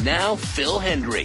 Now, Phil Hendry,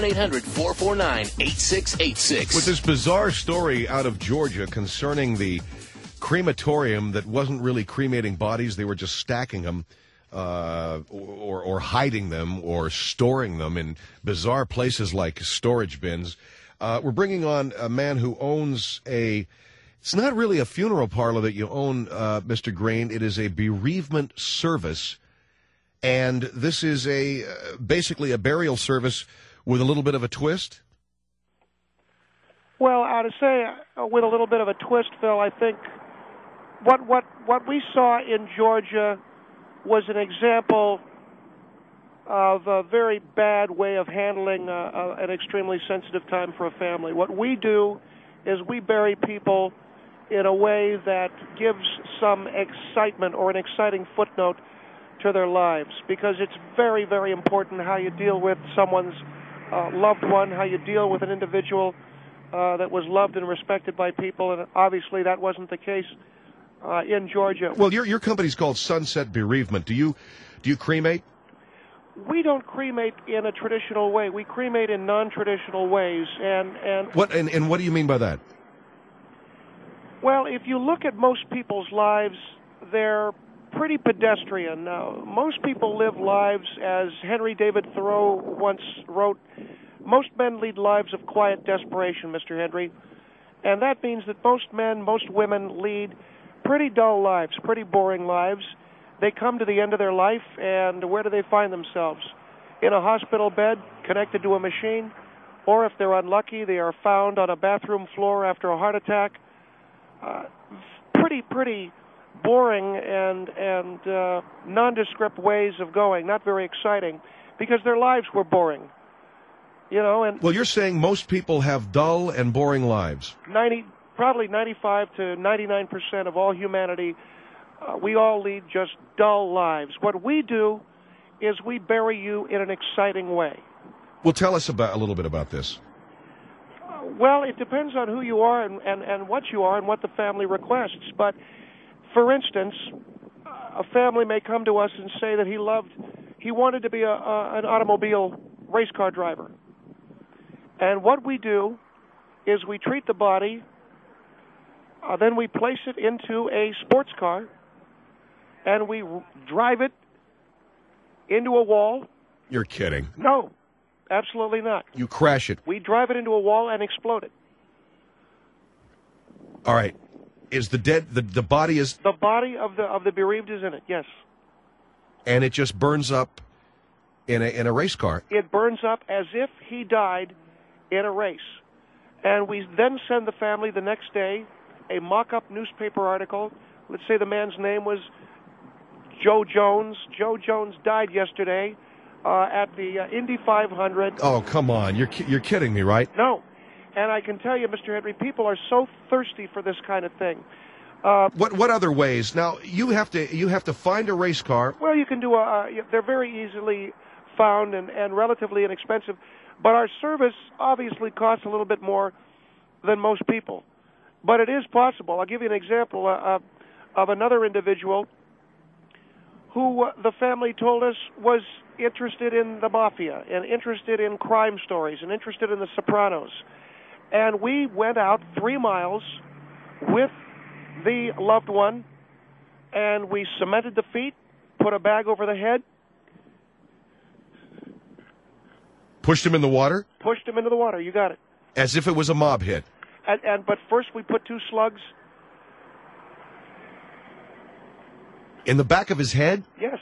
1-800-449-8686. With this bizarre story out of Georgia concerning the crematorium that wasn't really cremating bodies, they were just stacking them or hiding them or storing them in bizarre places like storage bins. We're bringing on a man who owns it's not really a funeral parlor that you own, Mr. Green. It is a bereavement service. And this is basically a burial service with a little bit of a twist? Well, I would say with a little bit of a twist, Phil, I think what we saw in Georgia was an example of a very bad way of handling an extremely sensitive time for a family. What we do is we bury people in a way that gives some excitement or an exciting footnote to their lives, because it's very, very important how you deal with someone's loved one, how you deal with an individual that was loved and respected by people, and obviously that wasn't the case in Georgia. Well, your company's called Sunset Bereavement. Do you cremate? We don't cremate in a traditional way. We cremate in non-traditional ways, and what do you mean by that? Well, if you look at most people's lives, they're pretty pedestrian. Most people live lives, as Henry David Thoreau once wrote, most men lead lives of quiet desperation, Mr. Henry. And that means that most men, most women lead pretty dull lives, pretty boring lives. They come to the end of their life, and where do they find themselves? In a hospital bed, connected to a machine, or if they're unlucky, they are found on a bathroom floor after a heart attack. Pretty boring and nondescript ways of going, not very exciting, because their lives were boring. And well, you're saying most people have dull and boring lives. Probably 95 to 99% of all humanity, we all lead just dull lives. What we do is we bury you in an exciting way. Well, tell us a little bit about this. Well, it depends on who you are and what you are and what the family requests. But, for instance, a family may come to us and say that he wanted to be an automobile race car driver. And what we do is we treat the body, then we place it into a sports car, and we drive it into a wall. You're kidding. No. Absolutely not. You crash it. We drive it into a wall and explode it. All right. Is the body is... The body of the bereaved is in it, yes. And it just burns up in a race car. It burns up as if he died in a race. And we then send the family the next day a mock-up newspaper article. Let's say the man's name was Joe Jones. Joe Jones died yesterday at the Indy 500. Oh, come on. You're kidding me, right? No. And I can tell you, Mr. Henry, people are so thirsty for this kind of thing. What other ways? Now, you have to find a race car. Well, you can do they're very easily found and relatively inexpensive. But our service obviously costs a little bit more than most people. But it is possible. I'll give you an example of another individual who the family told us was interested in the mafia and interested in crime stories and interested in the Sopranos. And we went out 3 miles with the loved one, and we cemented the feet, put a bag over the head. Pushed him in the water? Pushed him into the water, you got it. As if it was a mob hit. But first we put 2 slugs. In the back of his head? Yes.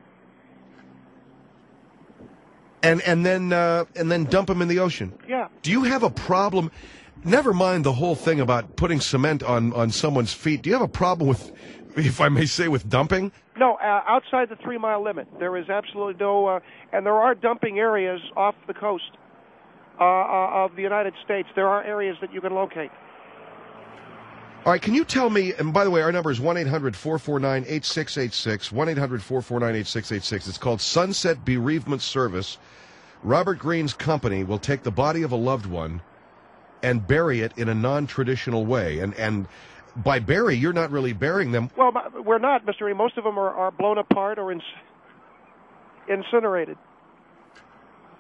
And then dump him in the ocean? Yeah. Do you have a problem? Never mind the whole thing about putting cement on someone's feet. Do you have a problem with, if I may say, with dumping? No, outside the 3-mile limit. There is absolutely no, and there are dumping areas off the coast of the United States. There are areas that you can locate. All right, can you tell me, and by the way, our number is 1-800-449-8686, 1-800-449-8686. It's called Sunset Bereavement Service. Robert Green's company will take the body of a loved one and bury it in a non-traditional way. And by bury, you're not really burying them. Well, we're not, Mr. E. Most of them are blown apart or incinerated.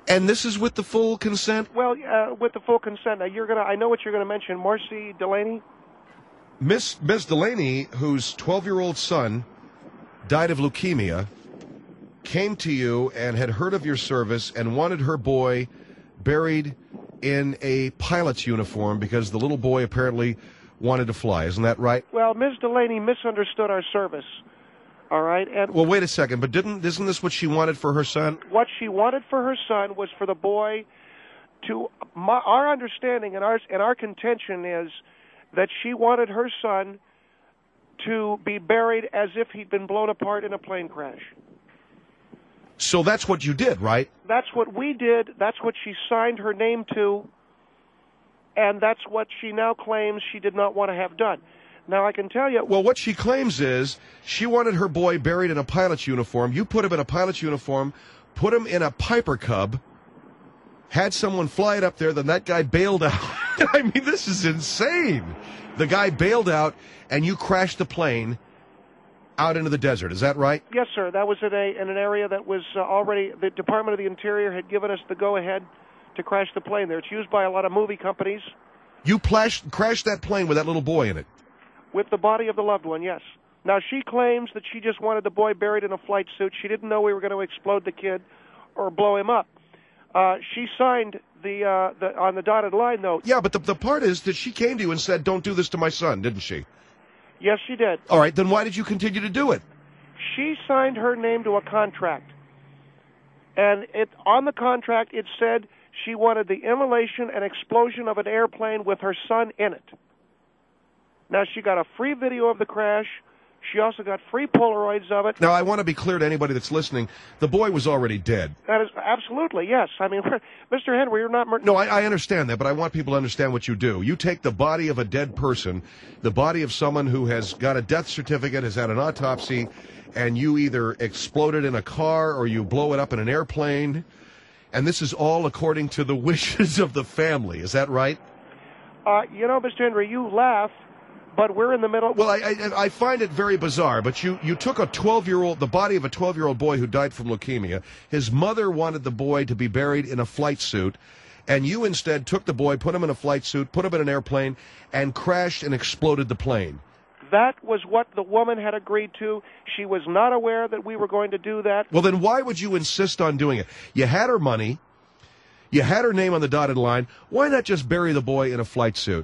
And this is with the full consent? Well, with the full consent. Now, I know what you're going to mention. Marcy Delaney? Miss Delaney, whose 12-year-old son died of leukemia, came to you and had heard of your service and wanted her boy buried in a pilot's uniform because the little boy apparently wanted to fly. Isn't that right? Well, Ms. Delaney misunderstood our service. All right. And well, wait a second. But isn't this what she wanted for her son? What she wanted for her son was for the boy to. Our understanding and our contention is that she wanted her son to be buried as if he'd been blown apart in a plane crash. So that's what you did, right? That's what we did. That's what she signed her name to. And that's what she now claims she did not want to have done. Now, I can tell you... Well, what she claims is she wanted her boy buried in a pilot's uniform. You put him in a pilot's uniform, put him in a Piper Cub, had someone fly it up there, then that guy bailed out. I mean, this is insane. The guy bailed out, and you crashed the plane out into the desert. Is that right? Yes, sir. That was in an area that was already... The Department of the Interior had given us the go-ahead to crash the plane there. It's used by a lot of movie companies. You crashed that plane with that little boy in it? With the body of the loved one, yes. Now, she claims that she just wanted the boy buried in a flight suit. She didn't know we were going to explode the kid or blow him up. She signed on the dotted line, though. Yeah, but the part is that she came to you and said, don't do this to my son, didn't she? Yes, she did. All right, then why did you continue to do it? She signed her name to a contract. And on the contract, it said she wanted the immolation and explosion of an airplane with her son in it. Now, she got a free video of the crash. She also got free Polaroids of it. Now, I want to be clear to anybody that's listening. The boy was already dead. That is absolutely, yes. I mean, Mr. Henry, you're not... No, I understand that, but I want people to understand what you do. You take the body of a dead person, the body of someone who has got a death certificate, has had an autopsy, and you either explode it in a car or you blow it up in an airplane. And this is all according to the wishes of the family. Is that right? You know, Mr. Henry, you laugh, but we're in the middle. Well, I find it very bizarre, but you took the body of a 12-year-old boy who died from leukemia. His mother wanted the boy to be buried in a flight suit, and you instead took the boy, put him in a flight suit, put him in an airplane, and crashed and exploded the plane. That was what the woman had agreed to. She was not aware that we were going to do that. Well, then why would you insist on doing it? You had her money. You had her name on the dotted line. Why not just bury the boy in a flight suit?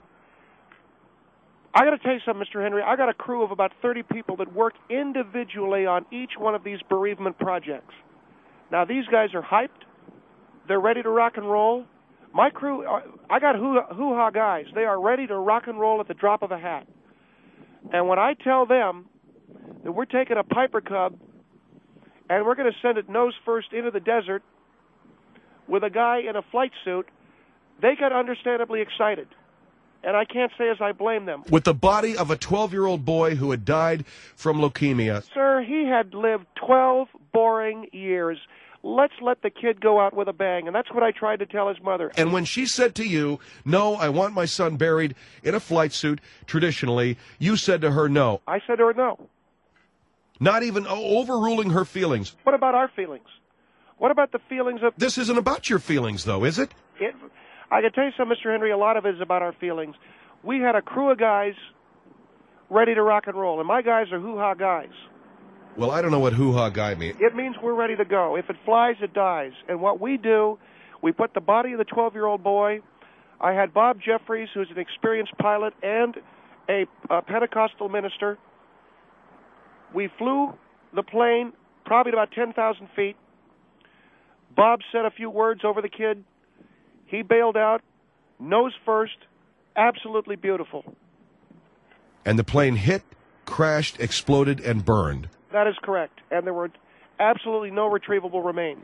I got to tell you something, Mr. Henry. I got a crew of about 30 people that work individually on each one of these bereavement projects. Now, these guys are hyped. They're ready to rock and roll. My crew, I got hoo-ha guys. They are ready to rock and roll at the drop of a hat. And when I tell them that we're taking a Piper Cub and we're going to send it nose first into the desert with a guy in a flight suit, they get understandably excited. And I can't say as I blame them. With the body of a 12-year-old boy who had died from leukemia. Sir, he had lived 12 boring years. Let's let the kid go out with a bang. And that's what I tried to tell his mother. And when she said to you, no, I want my son buried in a flight suit, traditionally, you said to her no. I said to her no. Not even overruling her feelings. What about our feelings? What about the feelings of... This isn't about your feelings, though, is it? I can tell you something, Mr. Henry, a lot of it is about our feelings. We had a crew of guys ready to rock and roll, and my guys are hoo-ha guys. Well, I don't know what hoo-ha guy means. It means we're ready to go. If it flies, it dies. And what we do, we put the body of the 12-year-old boy. I had Bob Jeffries, who's an experienced pilot and a Pentecostal minister. We flew the plane probably about 10,000 feet. Bob said a few words over the kid. He bailed out, nose first, absolutely beautiful. And the plane hit, crashed, exploded, and burned. That is correct. And there were absolutely no retrievable remains.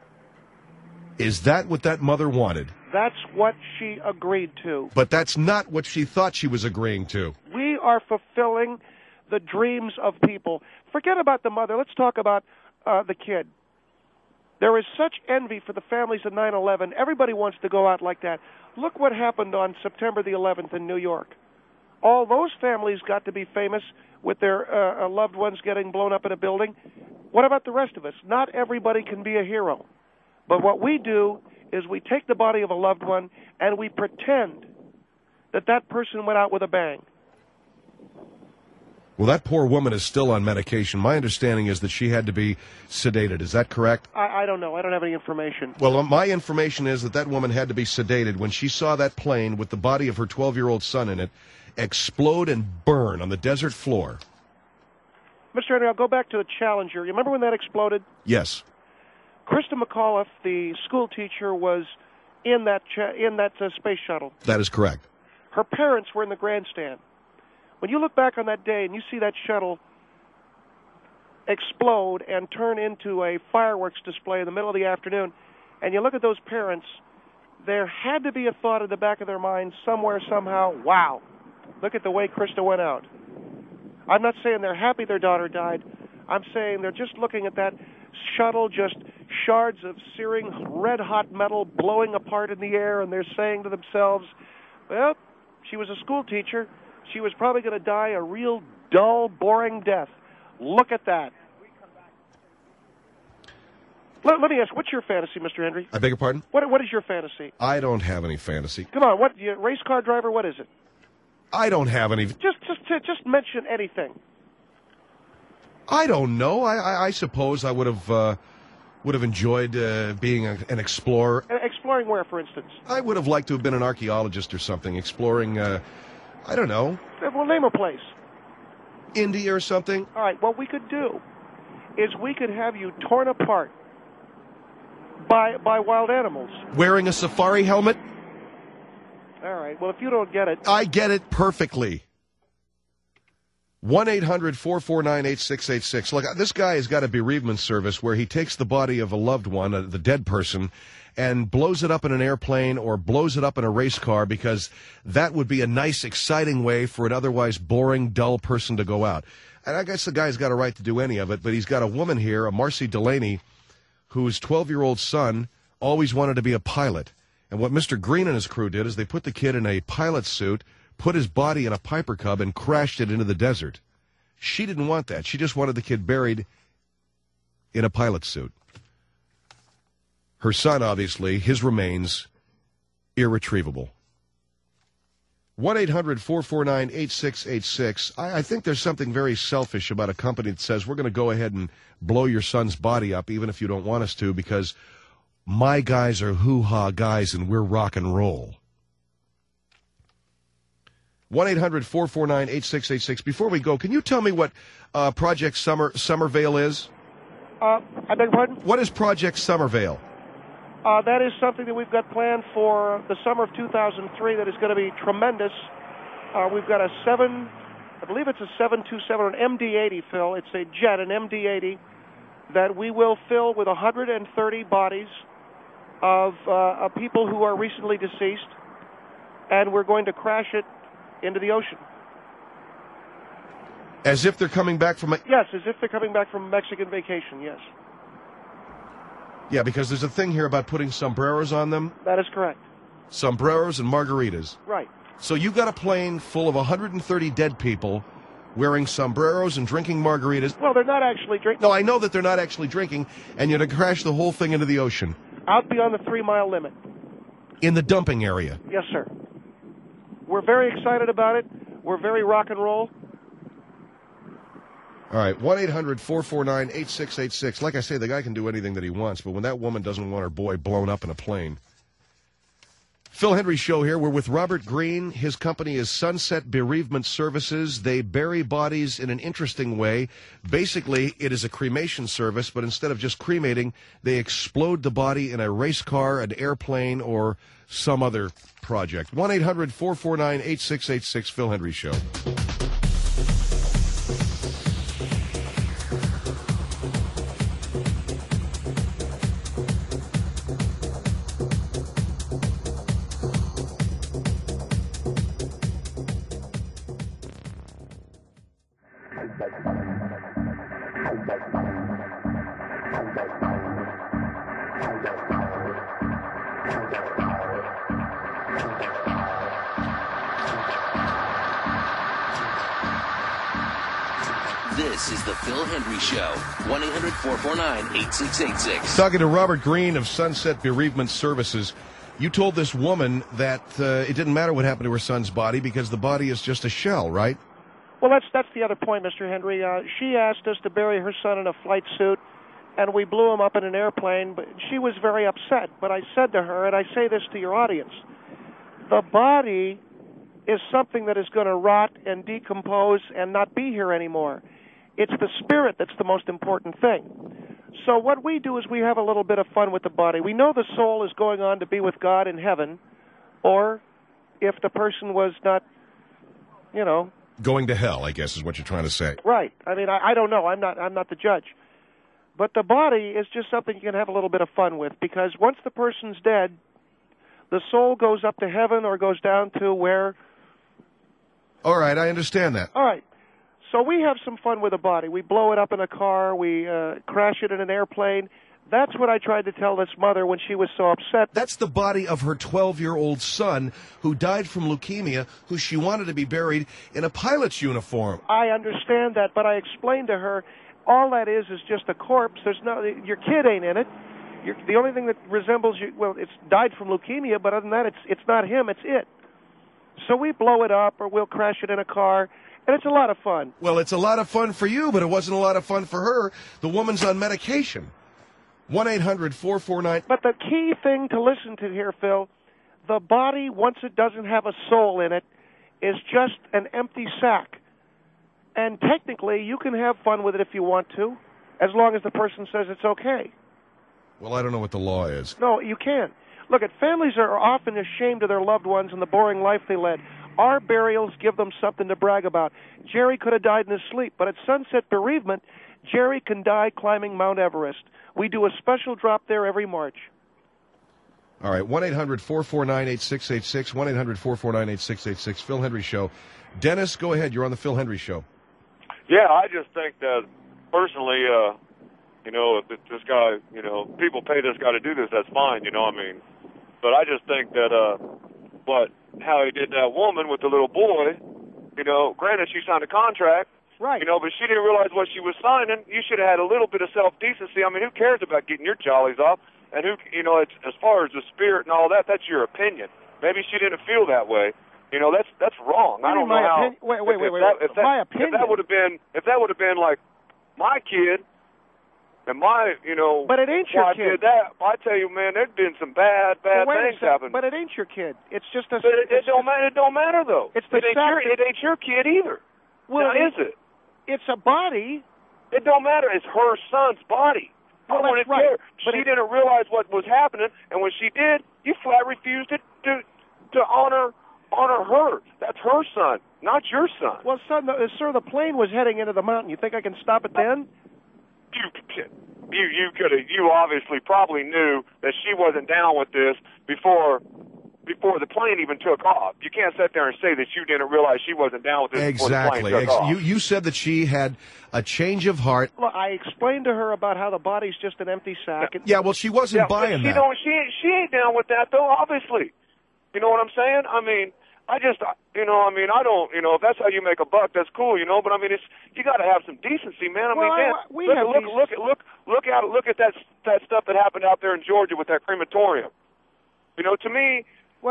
Is that what that mother wanted? That's what she agreed to. But that's not what she thought she was agreeing to. We are fulfilling the dreams of people. Forget about the mother. Let's talk about the kid. There is such envy for the families of 9/11. Everybody wants to go out like that. Look what happened on September the 11th in New York. All those families got to be famous with their loved ones getting blown up in a building. What about the rest of us? Not everybody can be a hero. But what we do is we take the body of a loved one and we pretend that that person went out with a bang. Well, that poor woman is still on medication. My understanding is that she had to be sedated. Is that correct? I don't know. I don't have any information. Well, my information is that that woman had to be sedated when she saw that plane with the body of her 12-year-old son in it explode and burn on the desert floor. Mr. Henry, I'll go back to the Challenger. You remember when that exploded? Yes. Krista McAuliffe, the school teacher, was in that space shuttle. That is correct. Her parents were in the grandstand. When you look back on that day and you see that shuttle explode and turn into a fireworks display in the middle of the afternoon, and you look at those parents, there had to be a thought in the back of their minds somewhere, somehow, wow, look at the way Krista went out. I'm not saying they're happy their daughter died. I'm saying they're just looking at that shuttle, just shards of searing red-hot metal blowing apart in the air, and they're saying to themselves, well, she was a school teacher. She was probably going to die a real dull, boring death. Look at that. Let me ask, what's your fantasy, Mr. Henry? I beg your pardon? What is your fantasy? I don't have any fantasy. Come on, what, you race car driver, what is it? I don't have any. Just mention anything. I don't know. I suppose I would have enjoyed being an explorer. Exploring where, for instance? I would have liked to have been an archaeologist or something, exploring, I don't know. Well, name a place. India or something. All right, what we could do is we could have you torn apart by wild animals. Wearing a safari helmet? All right, well, if you don't get it... I get it perfectly. 1-800-449-8686. Look, this guy has got a bereavement service where he takes the body of a loved one, the dead person, and blows it up in an airplane or blows it up in a race car because that would be a nice, exciting way for an otherwise boring, dull person to go out. And I guess the guy's got a right to do any of it, but he's got a woman here, a Marcy Delaney, whose 12-year-old son always wanted to be a pilot. And what Mr. Green and his crew did is they put the kid in a pilot suit, put his body in a Piper Cub, and crashed it into the desert. She didn't want that. She just wanted the kid buried in a pilot suit. Her son, obviously, his remains, irretrievable. 1-800-449-8686. I think there's something very selfish about a company that says we're going to go ahead and blow your son's body up even if you don't want us to because my guys are hoo-ha guys and we're rock and roll. 1-800-449-8686. Before we go, can you tell me what Project Summervale is? I beg your pardon? What is Project Summervale? That is something that we've got planned for the summer of 2003 that is going to be tremendous. We've got a 727, an MD-80, Phil. It's a jet, an MD-80, that we will fill with 130 bodies of people who are recently deceased, and we're going to crash it into the ocean. As if they're coming back from Yes, as if they're coming back from a Mexican vacation, yes. Yeah, because there's a thing here about putting sombreros on them. That is correct. Sombreros and margaritas. Right. So you got a plane full of 130 dead people wearing sombreros and drinking margaritas. Well, they're not actually drinking. No, I know that they're not actually drinking, and you're going to crash the whole thing into the ocean. Out beyond the 3-mile limit. In the dumping area. Yes, sir. We're very excited about it. We're very rock and roll. All right, 1-800-449-8686. Like I say, the guy can do anything that he wants, but when that woman doesn't want her boy blown up in a plane. Phil Hendrie Show here. We're with Robert Green. His company is Sunset Bereavement Services. They bury bodies in an interesting way. Basically, it is a cremation service, but instead of just cremating, they explode the body in a race car, an airplane, or some other project. 1-800-449-8686, Phil Hendrie Show. This is the Phil Hendry Show. 1-800-449-8686. Talking to Robert Green of Sunset Bereavement Services. You told this woman that it didn't matter what happened to her son's body because the body is just a shell, right? Well, that's the other point, Mr. Hendry. She asked us to bury her son in a flight suit, and we blew him up in an airplane. But she was very upset. But I said to her, and I say this to your audience, the body is something that is going to rot and decompose and not be here anymore. It's the spirit that's the most important thing. So what we do is we have a little bit of fun with the body. We know the soul is going on to be with God in heaven, or if the person was not, going to hell, I guess, is what you're trying to say. Right. I mean, I don't know. I'm not the judge. But the body is just something you can have a little bit of fun with, because once the person's dead, the soul goes up to heaven or goes down to where. All right, I understand that. All right. So we have some fun with the body. We blow it up in a car. We crash it in an airplane. That's what I tried to tell this mother when she was so upset. That's the body of her 12-year-old son who died from leukemia, who she wanted to be buried in a pilot's uniform. I understand that, but I explained to her, all that is just a corpse. Your kid ain't in it. The only thing that resembles you, well, it's died from leukemia, but other than that, it's not him, it's it. So we blow it up, or we'll crash it in a car, and it's a lot of fun. Well, it's a lot of fun for you, but it wasn't a lot of fun for her. The woman's on medication. 1-800-449. But the key thing to listen to here, Phil, the body, once it doesn't have a soul in it, is just an empty sack. And technically, you can have fun with it if you want to, as long as the person says it's okay. Well, I don't know what the law is. No, you can. Look, families are often ashamed of their loved ones and the boring life they led. Our burials give them something to brag about. Jerry could have died in his sleep, but at Sunset Bereavement, Jerry can die climbing Mount Everest. We do a special drop there every March. All right, 1-800-449-8686, 1-800-449-8686, Phil Hendry Show. Dennis, go ahead. You're on the Phil Hendry Show. Yeah, I just think that personally, if this guy, people pay this guy to do this, that's fine, But I just think that how he did that woman with the little boy, granted she signed a contract, right? But she didn't realize what she was signing. You should have had a little bit of self-decency. I mean, who cares about getting your jollies off? And it's, as far as the spirit and all that, that's your opinion. Maybe she didn't feel that way. That's wrong. I don't know how. Wait. My opinion. If that would have been like my kid, and my, but it ain't your kid. Did that, I tell you, man, there's been some bad things happen. But it ain't your kid. It's just a. But it don't matter. It don't matter though. It ain't your kid either. Well, now, is it? It's a body. It don't matter. It's her son's body. Well, that's right. But she didn't realize what was happening, and when she did, you flat refused to honor her. That's her son, not your son. Well, sir, the plane was heading into the mountain. You think I can stop it then? You obviously probably knew that she wasn't down with this before the plane even took off. You can't sit there and say that you didn't realize she wasn't down with this before the plane took off. You said that she had a change of heart. Well, I explained to her about how the body's just an empty sack. Yeah, well, she wasn't buying that. She ain't down with that, though, obviously. You know what I'm saying? I mean, I don't, if that's how you make a buck, that's cool, but I mean, you got to have some decency, man. Look at that stuff that happened out there in Georgia with that crematorium. To me,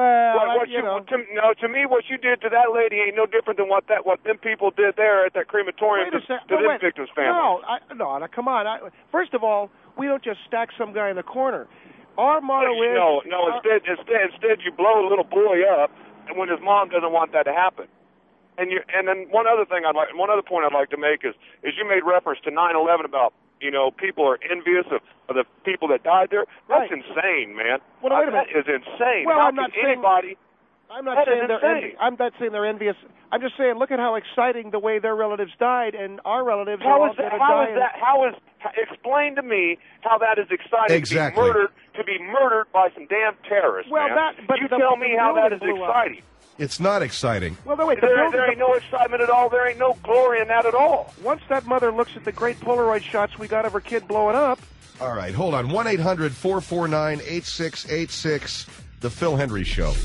to me, what you did to that lady ain't no different than what them people did there at that crematorium to them victims' families. No, come on. First of all, we don't just stack some guy in the corner. Our motto is instead you blow a little boy up, and when his mom doesn't want that to happen. And then one other point I'd like to make is you made reference to 9/11 about people are envious of the people that died there. That's insane, man. Well, wait a minute. That is insane. Well, how I'm not can saying anybody? I'm not saying they're envious. I'm just saying, look at how exciting the way their relatives died, and our relatives are all going to die. Explain to me how that is exciting exactly. to be murdered by some damn terrorists, well, man. You tell me how that is exciting. It's not exciting. Well, wait, there ain't no excitement at all. There ain't no glory in that at all. Once that mother looks at the great Polaroid shots we got of her kid blowing up. All right, hold on. 1-800-449-8686, The Phil Hendry Show.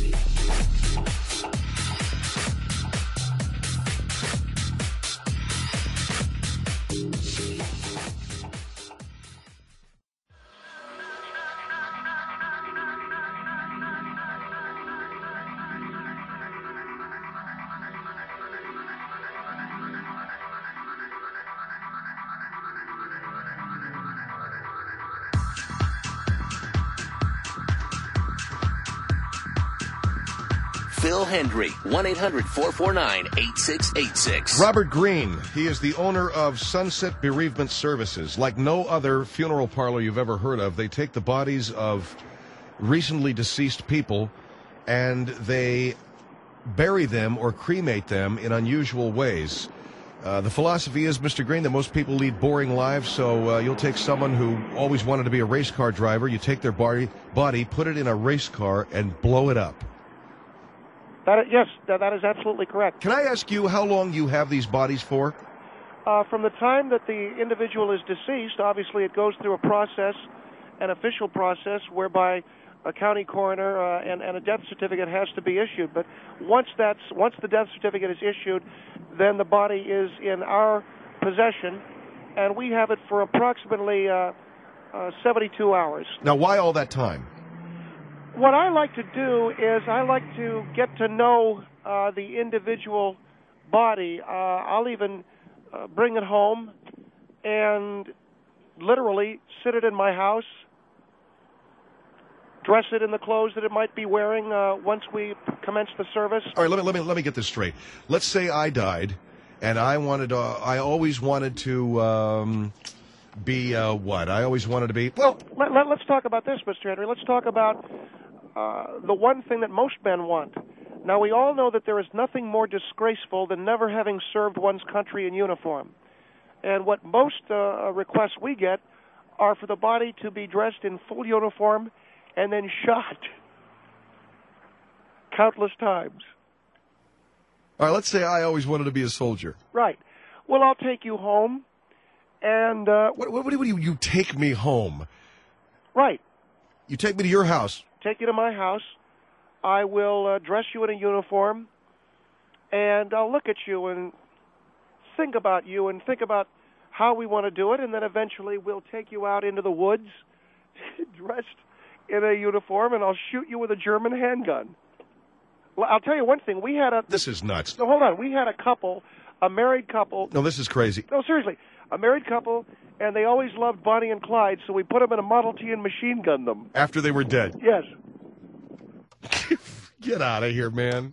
Phil Hendry, 1-800-449-8686. Robert Green, he is the owner of Sunset Bereavement Services. Like no other funeral parlor you've ever heard of, they take the bodies of recently deceased people and they bury them or cremate them in unusual ways. The philosophy is, Mr. Green, that most people lead boring lives, so you'll take someone who always wanted to be a race car driver, you take their body, put it in a race car, and blow it up. Yes, that is absolutely correct. Can I ask you how long you have these bodies for? From the time that the individual is deceased, obviously it goes through a process, an official process, whereby a county coroner and a death certificate has to be issued. But once the death certificate is issued, then the body is in our possession, and we have it for approximately 72 hours. Now, why all that time? What I like to do is I like to get to know the individual body. I'll even bring it home and literally sit it in my house, dress it in the clothes that it might be wearing once we commence the service. All right, let me get this straight. Let's say I died, and I always wanted to be what? I always wanted to be. Well, let's talk about this, Mr. Henry. Let's talk about the one thing that most men want. Now, we all know that there is nothing more disgraceful than never having served one's country in uniform. And what most requests we get are for the body to be dressed in full uniform and then shot countless times. All right, let's say I always wanted to be a soldier. Right. Well, I'll take you home, and... What do you take me home? Right. You take me to your house. Take you to my house. I will dress you in a uniform, and I'll look at you and think about you and think about how we want to do it, and then eventually we'll take you out into the woods dressed in a uniform, and I'll shoot you with a German handgun. Well, I'll tell you one thing. This is nuts. No, hold on. We had a couple, a married couple. No, this is crazy. No, seriously. A married couple, and they always loved Bonnie and Clyde, so we put them in a Model T and machine gunned them. After they were dead? Yes. Get out of here, man.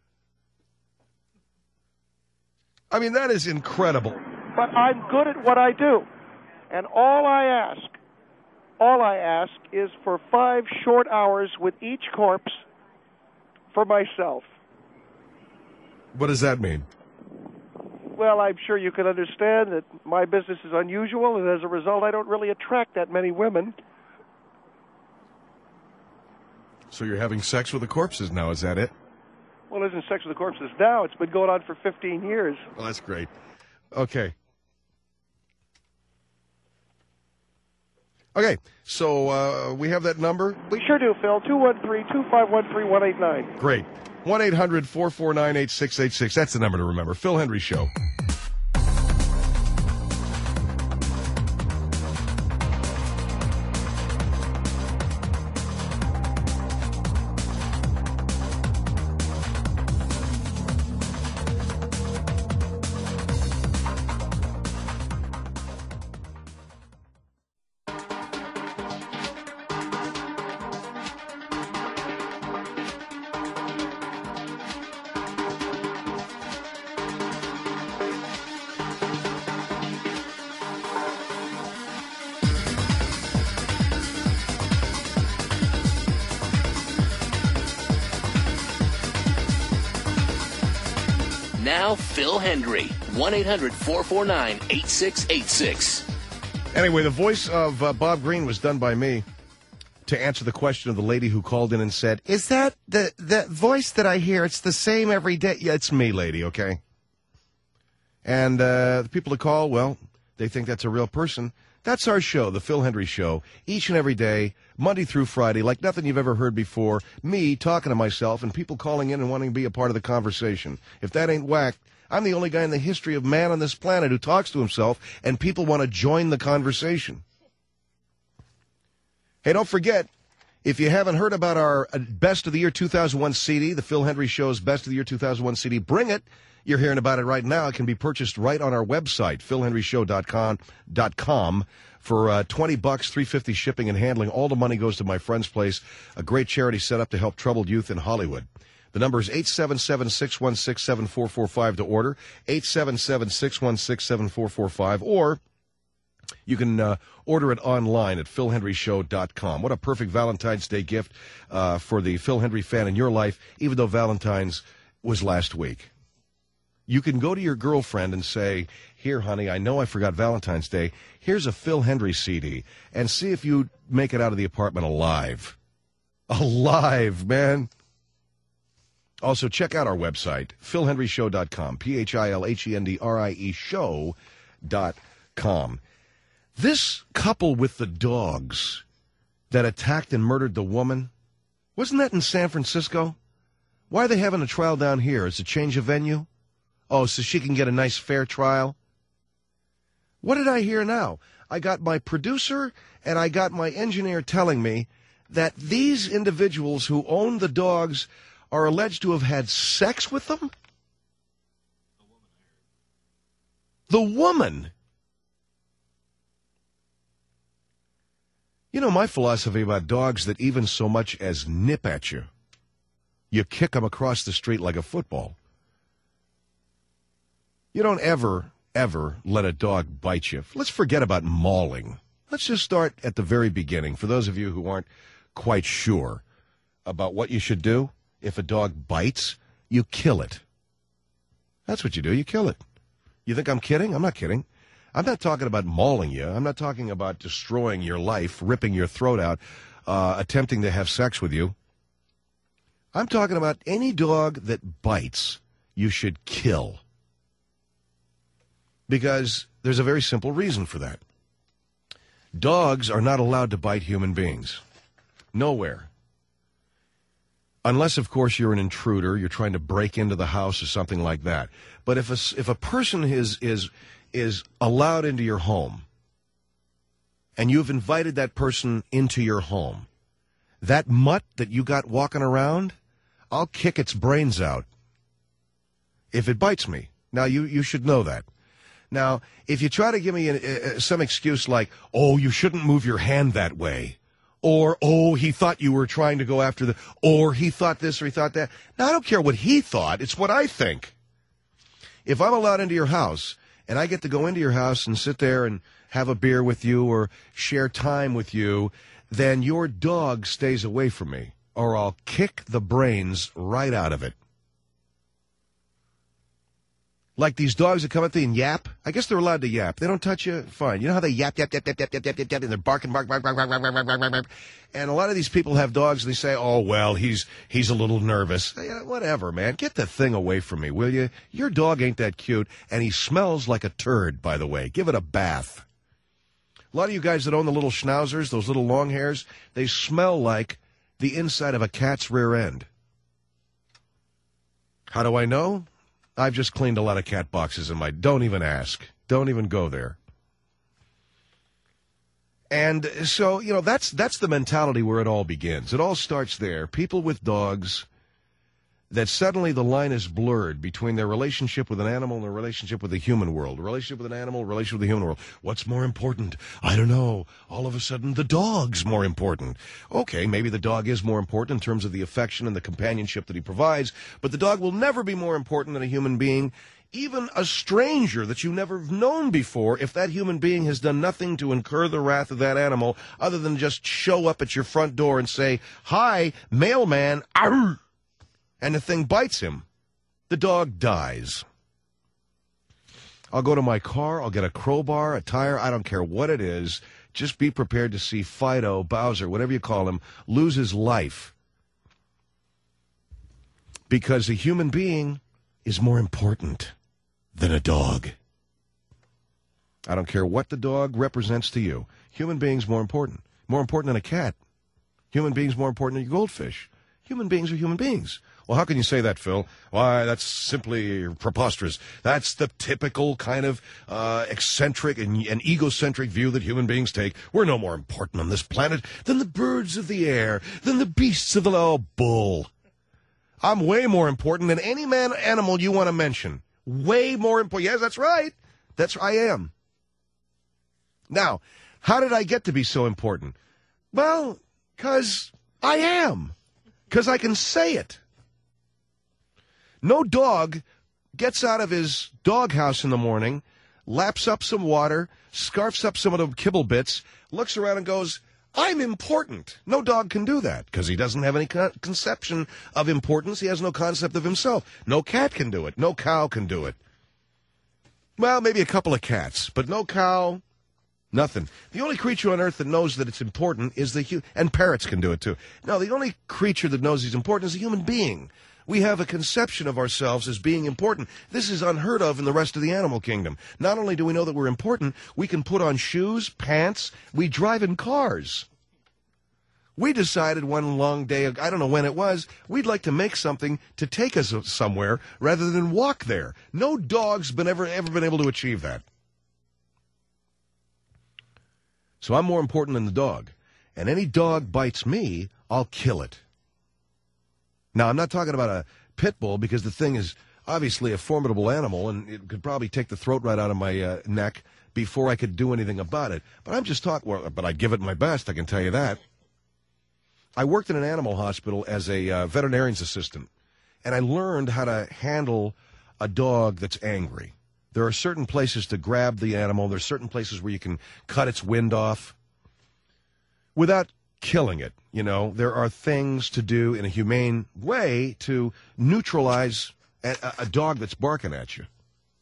I mean, that is incredible. But I'm good at what I do. And all I ask is for 5 short hours with each corpse for myself. What does that mean? Well, I'm sure you can understand that my business is unusual, and as a result, I don't really attract that many women. So you're having sex with the corpses now, is that it? Well, it isn't sex with the corpses now. It's been going on for 15 years. Well, that's great. Okay. Okay, so we have that number? We sure do, Phil. 213-251-3189. Great. 1-800-449-8686. That's the number to remember. Phil Hendry Show. Now, Phil Hendry, 1-800-449-8686. Anyway, the voice of Bob Green was done by me to answer the question of the lady who called in and said, is that the voice that I hear, it's the same every day? Yeah, it's me, lady, okay? And the people that call, well, they think that's a real person. That's our show, the Phil Hendry Show, each and every day, Monday through Friday, like nothing you've ever heard before, me talking to myself and people calling in and wanting to be a part of the conversation. If that ain't whack, I'm the only guy in the history of man on this planet who talks to himself, and people want to join the conversation. Hey, don't forget, if you haven't heard about our Best of the Year 2001 CD, the Phil Hendry Show's Best of the Year 2001 CD, bring it. You're hearing about it right now. It can be purchased right on our website, philhenryshow.com for $20, $3.50 shipping and handling. All the money goes to my friend's place, a great charity set up to help troubled youth in Hollywood. The number is 877-616-7445 to order, 877-616-7445, or you can order it online at philhendryshow.com. What a perfect Valentine's Day gift for the Phil Hendry fan in your life, even though Valentine's was last week. You can go to your girlfriend and say, here, honey, I know I forgot Valentine's Day. Here's a Phil Hendry CD, and see if you make it out of the apartment alive. Alive, man. Also, check out our website, philhendryshow.com, PHILHENDRIE show.com. This couple with the dogs that attacked and murdered the woman, wasn't that in San Francisco? Why are they having a trial down here? Is it a change of venue? Oh, so she can get a nice fair trial? What did I hear now? I got my producer and I got my engineer telling me that these individuals who own the dogs are alleged to have had sex with them? The woman. You know my philosophy about dogs that even so much as nip at you, you kick them across the street like a football. You don't ever let a dog bite you. Let's forget about mauling. Let's just start at the very beginning. For those of you who aren't quite sure about what you should do, if a dog bites, you kill it. That's what you do. You kill it. You think I'm kidding? I'm not kidding. I'm not talking about mauling you. I'm not talking about destroying your life, ripping your throat out, attempting to have sex with you. I'm talking about any dog that bites, you should kill. Because there's a very simple reason for that. Dogs are not allowed to bite human beings. Nowhere. Unless, of course, you're an intruder, you're trying to break into the house or something like that. But if a person is allowed into your home, and you've invited that person into your home, that mutt that you got walking around, I'll kick its brains out if it bites me. Now, you should know that. Now, if you try to give me some excuse like, oh, you shouldn't move your hand that way, or, oh, he thought you were trying to go after the, or he thought this or he thought that. Now, I don't care what he thought. It's what I think. If I'm allowed into your house, and I get to go into your house and sit there and have a beer with you or share time with you, then your dog stays away from me, or I'll kick the brains right out of it. Like these dogs that come up to you and yap. I guess they're allowed to yap. They don't touch you, fine. You know how they yap, and they're barking, bark. And a lot of these people have dogs, and they say, oh, well, he's a little nervous. Whatever, man. Get the thing away from me, will you? Your dog ain't that cute, and he smells like a turd, by the way. Give it a bath. A lot of you guys that own the little schnauzers, those little long hairs, they smell like the inside of a cat's rear end. How do I know? I've just cleaned a lot of cat boxes in my... Don't even ask. Don't even go there. And so, you know, that's the mentality where it all begins. It all starts there. People with dogs, that suddenly the line is blurred between their relationship with an animal and their relationship with the human world. A relationship with an animal, a relationship with the human world. What's more important? I don't know. All of a sudden, the dog's more important. Okay, maybe the dog is more important in terms of the affection and the companionship that he provides, but the dog will never be more important than a human being, even a stranger that you've never known before, if that human being has done nothing to incur the wrath of that animal other than just show up at your front door and say, hi, mailman, arr! And the thing bites him, the dog dies. I'll go to my car, I'll get a crowbar, a tire, I don't care what it is. Just be prepared to see Fido, Bowser, whatever you call him, lose his life. Because a human being is more important than a dog. I don't care what the dog represents to you. Human beings more important. More important than a cat. Human beings more important than a goldfish. Human beings are human beings. Well, how can you say that, Phil? Why, that's simply preposterous. That's the typical kind of eccentric and egocentric view that human beings take. We're no more important on this planet than the birds of the air, than the beasts of the... Oh, bull. I'm way more important than any animal you want to mention. Way more important. Yes, that's right. I am. Now, how did I get to be so important? Well, because I am. Because I can say it. No dog gets out of his doghouse in the morning, laps up some water, scarfs up some of the kibble bits, looks around and goes, I'm important. No dog can do that because he doesn't have any conception of importance. He has no concept of himself. No cat can do it. No cow can do it. Well, maybe a couple of cats, but no cow, nothing. The only creature on earth that knows that it's important is and parrots can do it too. No, the only creature that knows he's important is a human being. We have a conception of ourselves as being important. This is unheard of in the rest of the animal kingdom. Not only do we know that we're important, we can put on shoes, pants, we drive in cars. We decided one long day, I don't know when it was, we'd like to make something to take us somewhere rather than walk there. No dog's ever been able to achieve that. So I'm more important than the dog. And any dog bites me, I'll kill it. Now, I'm not talking about a pit bull because the thing is obviously a formidable animal and it could probably take the throat right out of my neck before I could do anything about it. But I'm just talking, but I'd give it my best, I can tell you that. I worked in an animal hospital as a veterinarian's assistant, and I learned how to handle a dog that's angry. There are certain places to grab the animal. There's certain places where you can cut its wind off without killing it. You know, there are things to do in a humane way to neutralize a dog that's barking at you.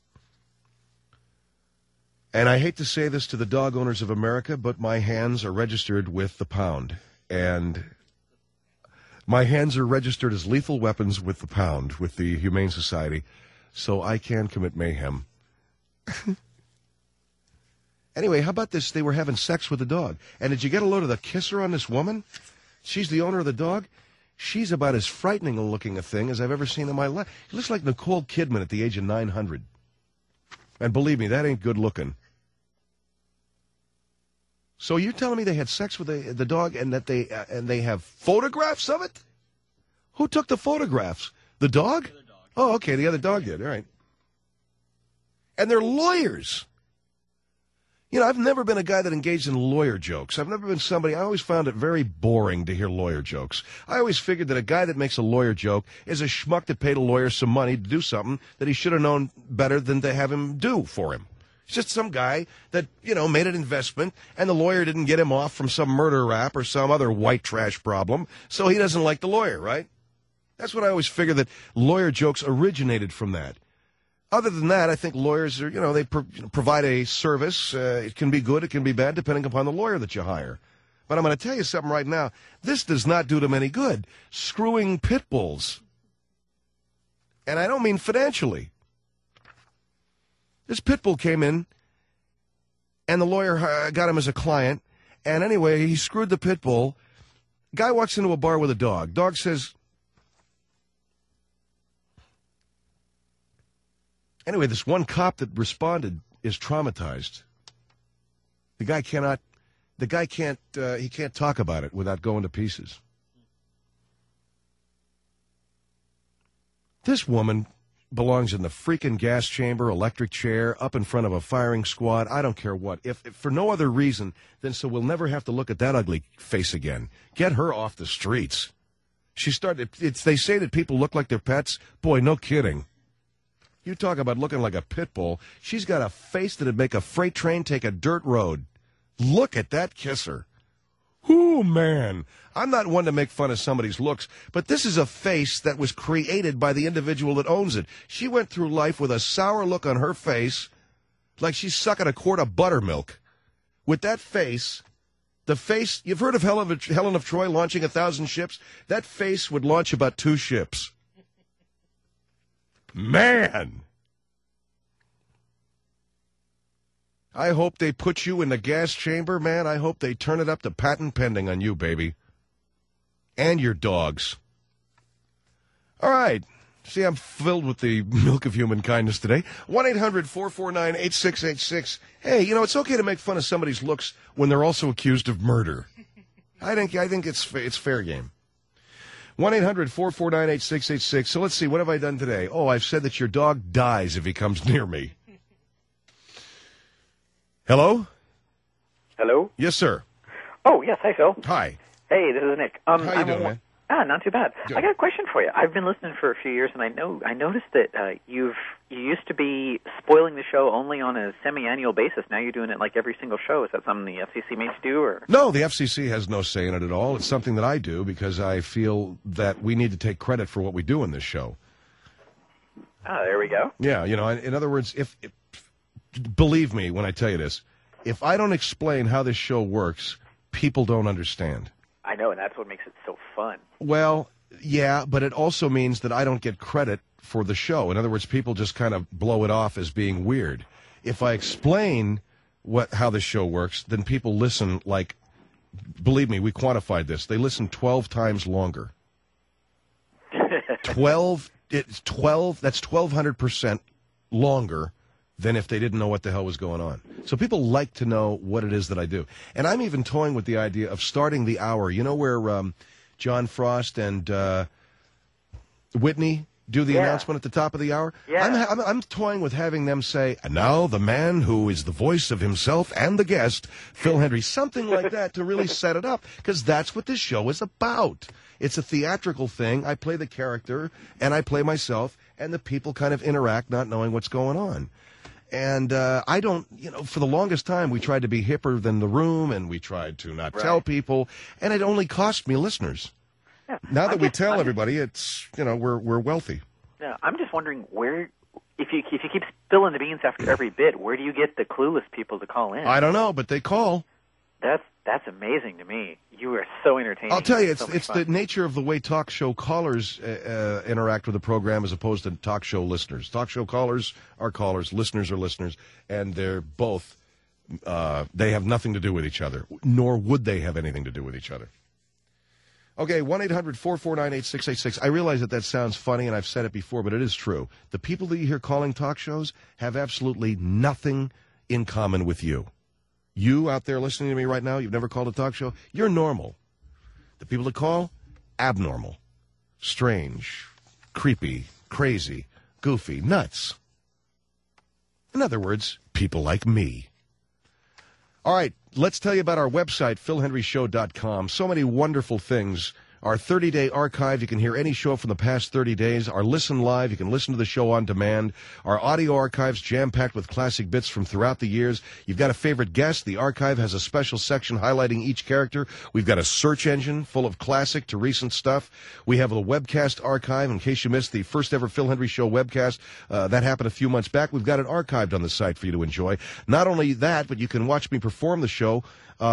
And I hate to say this to the dog owners of America, but my hands are registered with the pound. And my hands are registered as lethal weapons with the pound, with the Humane Society, so I can commit mayhem. Anyway, how about this? They were having sex with the dog. And did you get a load of the kisser on this woman? She's the owner of the dog. She's about as frightening looking a thing as I've ever seen in my life. She looks like Nicole Kidman at the age of 900. And believe me, that ain't good looking. So you're telling me they had sex with the dog and that they have photographs of it? Who took the photographs? The dog? Oh, okay, the other dog did. All right. And they're lawyers. You know, I've never been a guy that engaged in lawyer jokes. I've never been somebody, I always found it very boring to hear lawyer jokes. I always figured that a guy that makes a lawyer joke is a schmuck that paid a lawyer some money to do something that he should have known better than to have him do for him. It's just some guy that, you know, made an investment, and the lawyer didn't get him off from some murder rap or some other white trash problem, so he doesn't like the lawyer, right? That's what I always figured, that lawyer jokes originated from that. Other than that, I think lawyers are, you know, they provide a service. It can be good, it can be bad, depending upon the lawyer that you hire. But I'm going to tell you something right now. This does not do them any good. Screwing pit bulls. And I don't mean financially. This pit bull came in, and the lawyer got him as a client. And anyway, he screwed the pit bull. Guy walks into a bar with a dog. Dog says... Anyway, this one cop that responded is traumatized. The guy can't talk about it without going to pieces. This woman belongs in the freaking gas chamber, electric chair, up in front of a firing squad. I don't care what. If for no other reason than so we'll never have to look at that ugly face again. Get her off the streets. They say that people look like their pets. Boy, no kidding. You talk about looking like a pit bull. She's got a face that'd make a freight train take a dirt road. Look at that kisser. Ooh, man. I'm not one to make fun of somebody's looks, but this is a face that was created by the individual that owns it. She went through life with a sour look on her face, like she's sucking a quart of buttermilk. With that face, the face, you've heard of Helen of Troy launching 1,000 ships? That face would launch about 2 ships. Man! I hope they put you in the gas chamber, man. I hope they turn it up to patent pending on you, baby. And your dogs. All right. See, I'm filled with the milk of human kindness today. 1-800-449-8686. Hey, you know, it's okay to make fun of somebody's looks when they're also accused of murder. I think it's fair game. 1-800-449-8686. So let's see, what have I done today? Oh, I've said that your dog dies if he comes near me. Hello? Hello? Yes, sir. Oh, yes. Hi, Phil. Hi. Hey, this is Nick. How you doing, man? Not too bad. Good. I got a question for you. I've been listening for a few years, and I noticed that you used to be spoiling the show only on a semi-annual basis. Now you're doing it like every single show. Is that something the FCC makes you do, or? No, the FCC has no say in it at all. It's something that I do because I feel that we need to take credit for what we do in this show. Oh, there we go. Yeah, in other words, if believe me when I tell you this, if I don't explain how this show works, people don't understand. I know, and that's what makes it so fun. Well, yeah, but it also means that I don't get credit for the show. In other words, people just kind of blow it off as being weird. If I explain how the show works, then people listen like, believe me, we quantified this. They listen 12 times longer. 12, that's 1,200% longer than if they didn't know what the hell was going on. So people like to know what it is that I do. And I'm even toying with the idea of starting the hour. You know where John Frost and Whitney do the announcement at the top of the hour? Yeah. I'm toying with having them say, and now the man who is the voice of himself and the guest, Phil Hendrie, something like that to really set it up, because that's what this show is about. It's a theatrical thing. I play the character, and I play myself, and the people kind of interact not knowing what's going on. And I don't, for the longest time, we tried to be hipper than the room, and we tried to not tell people, and it only cost me listeners. Yeah. Now that we tell everybody, it's, we're wealthy. Yeah, I'm just wondering where, if you keep spilling the beans after every bit, where do you get the clueless people to call in? I don't know, but they call. That's amazing to me. You are so entertaining. I'll tell you, so it's the nature of the way talk show callers interact with the program as opposed to talk show listeners. Talk show callers are callers, listeners are listeners, and they're both, they have nothing to do with each other, nor would they have anything to do with each other. Okay, 1-800-449-8686. I realize that sounds funny, and I've said it before, but it is true. The people that you hear calling talk shows have absolutely nothing in common with you. You out there listening to me right now, you've never called a talk show, you're normal. The people that call, abnormal, strange, creepy, crazy, goofy, nuts. In other words, people like me. All right, let's tell you about our website, philhenryshow.com. So many wonderful things. Our 30-day archive, you can hear any show from the past 30 days. Our Listen Live, you can listen to the show on demand. Our audio archives, jam-packed with classic bits from throughout the years. You've got a favorite guest. The archive has a special section highlighting each character. We've got a search engine full of classic to recent stuff. We have a webcast archive in case you missed the first ever Phil Hendrie Show webcast. That happened a few months back. We've got it archived on the site for you to enjoy. Not only that, but you can watch me perform the show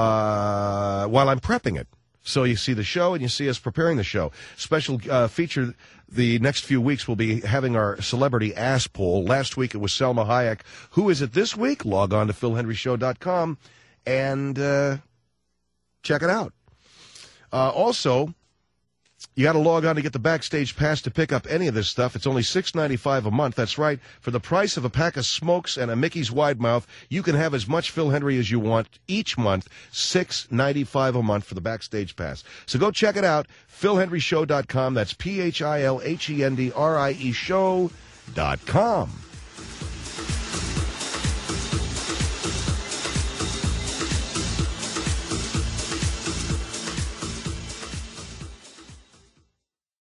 while I'm prepping it. So you see the show and you see us preparing the show. Special feature the next few weeks, we'll be having our celebrity ass poll. Last week it was Selma Hayek. Who is it this week? Log on to philhenryshow.com and check it out. Also, you got to log on to get the backstage pass to pick up any of this stuff. It's only $6.95 a month. That's right. For the price of a pack of smokes and a Mickey's Wide Mouth, you can have as much Phil Hendrie as you want each month. $6.95 a month for the backstage pass. So go check it out. philhenryshow.com. That's PHILHENDRIE show.com.